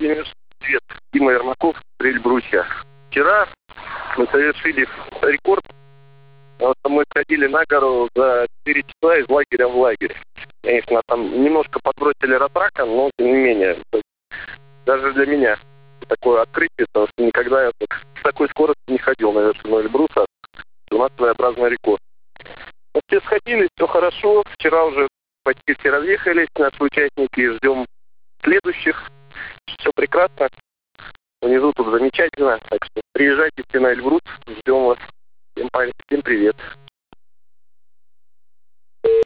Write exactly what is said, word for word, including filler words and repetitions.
Владимир, привет. Дима Ермаков, Эльбрусе. Вчера мы совершили рекорд. Вот мы сходили на гору за четыре часа из лагеря в лагерь. Конечно, там немножко подбросили ратрака, но тем не менее. Даже для меня такое открытие, потому что никогда я так, с такой скоростью не ходил на вершину Эльбруса. У нас своеобразный рекорд. Вот все сходили, все хорошо. Вчера уже почти все разъехались, наши участники, ждем следующих. Все прекрасно. Внизу тут замечательно. Так что приезжайте все на Эльбрус, ждем вас. Всем, всем привет.